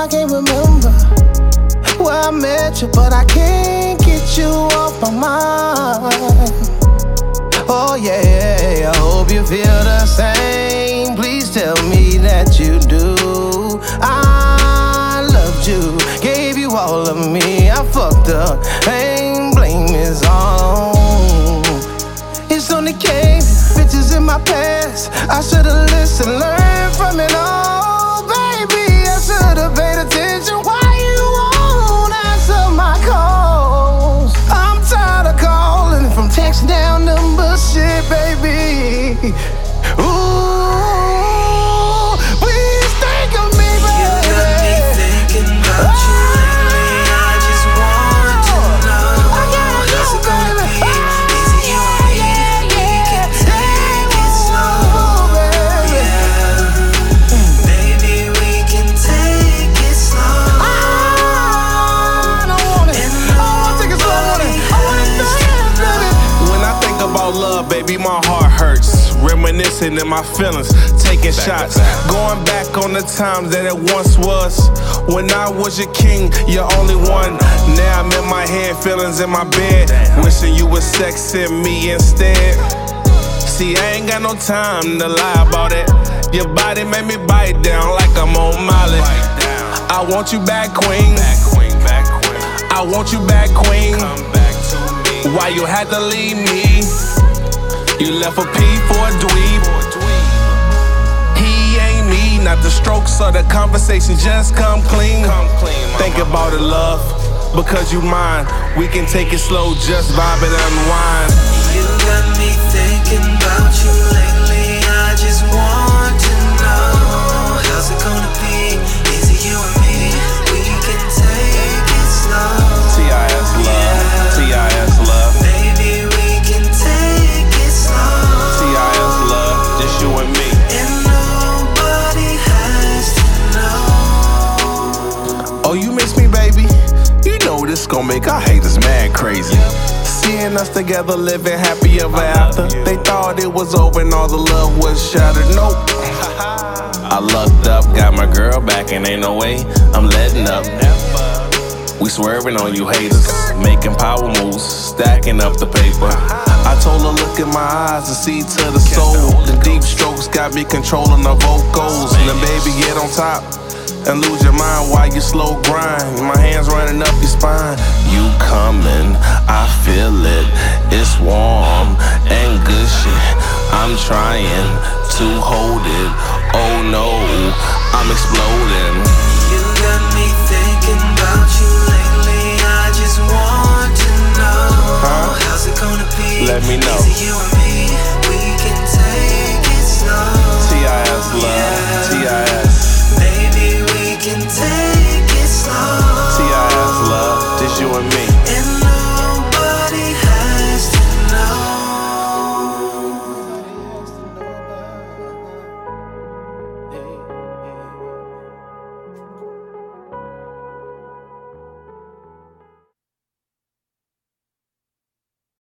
I can't remember where I met you, but I can't get you off my mind. Oh yeah, I hope you feel the same. Please tell me that you do. I loved you, gave you all of me. I fucked up, ain't blame is on. It's only came, bitches in my past. I should've listened, learned from it all. Baby, I should've paid attention. Why you won't answer my calls? I'm tired of calling from texting down number shit, baby. Ooh, please think of me, baby. You got me thinking about you lately. I just want to know how's it gonna be? Is it you or me? We can take it slow, yeah. Baby, we can take it slow. I don't want it. I wanna take it slow, I wanna dance, baby. When I think about love, baby, my heart hurts. Reminiscing in my feelings, taking shots. Going back on the times that it once was. When I was your king, your only one. Now I'm in my head, feelings in my bed. Wishing you would sexing me instead. See, I ain't got no time to lie about it. Your body made me bite down like I'm on Molly. I want you back, queen. I want you back, queen. Why you had to leave me? You left a P for a dweeb. He ain't me, not the strokes or the conversation, just come clean. Think about it, love, because you mine. We can take it slow, just vibe and unwind. You got me thinking about you lately. I just want to know how's it gonna be? Is it you or me? We can take it slow. TIS love, TIS love. Baby, we can take it slow. TIS love, just you and me. And nobody has to know. Oh, you miss me, baby? You know this gon' make our haters mad crazy. Seeing us together, living happy ever after. They thought it was over and all the love was shattered. Nope. I lucked up, got my girl back, and ain't no way I'm letting up. We swerving on you haters, making power moves, stacking up the paper. I told her look in my eyes to see to the soul. The deep strokes got me controlling the vocals. Now baby, get on top and lose your mind while you slow grind. My hands running up your spine. You coming, I feel it. It's warm and good shit. I'm trying to hold it. Oh no, I'm exploding.